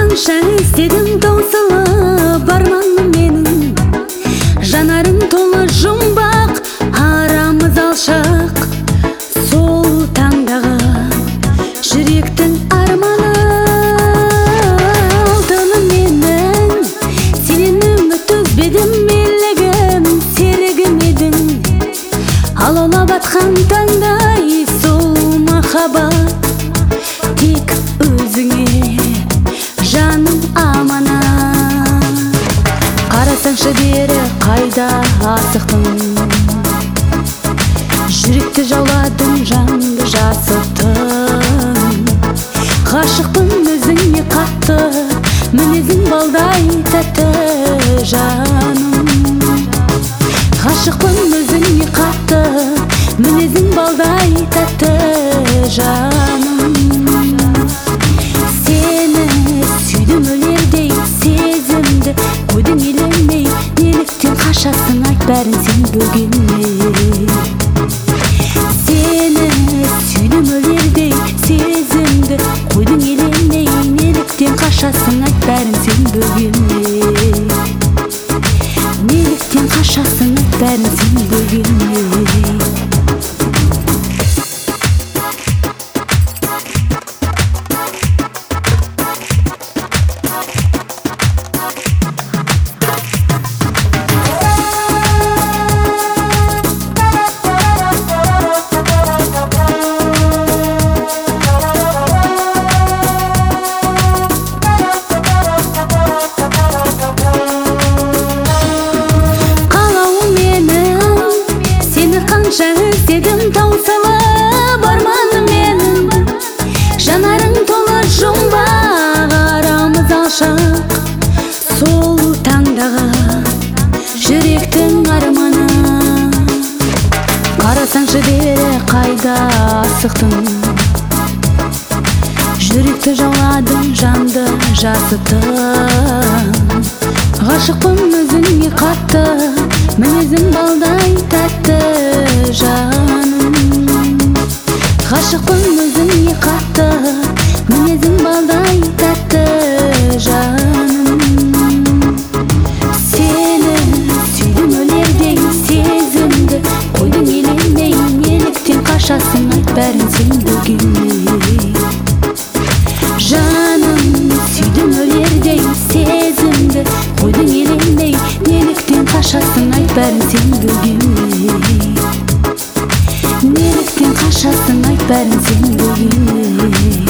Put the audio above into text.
қанша іздедім таусылып арманым менің, жанарың толы жұмбақ, арамыз алшақ. Сол таңдағы жүректің арманы алтыным менің, сенен үміт үзбедім, елігім серігім едің. Алаулап атқан таңдай сол махаббат, тек өзіңе жаным аманат. Қарасаңшы бері қайда асықтың, жүректі жауладың, жанды жасыттың. Ғашықпын өзіңе қатты, мінезің балдай тәтті жаным. Ғашықпын өзіңе қатты, мінезің балдай тәтті жаным. Сені сүйдім өлердей, сезімді қойдың елемей. Неліктен қашасың, айт бәрін сен бөгелмей. Сені сүйдім өлердей, сезімді қойдың елемей. Неліктен қашасың, айт бәрін сен бөгелмей. Неліктен қашасың, айт бәрін сен бөгелмей. Қанша іздедім таусылып арманым менің, жанарың толы жұмбақ, арамыз алшақ. Сол таңдағы жүректің арманы. Қарасаңшы бері қайда асықтың, жүректі жауладың, жанды жасыттың. Ғашықпын өзіңе қатты, мінезің балдай тәтті жаным. Ғашықпын өзіңе қатты, мінезің балдай тәтті жаным. Сені сүйдім өлердей, сезімді қойдың елемей. Неліктен қашасың, айт бәрін сен бөгелмей. Жаным, сүйдім өлердей, сезімді қойдың елемей. Неліктен қашасың, айт бәрін сен бөгелмей. Неліктен қашасың, айт бәрін сен бөгелмей.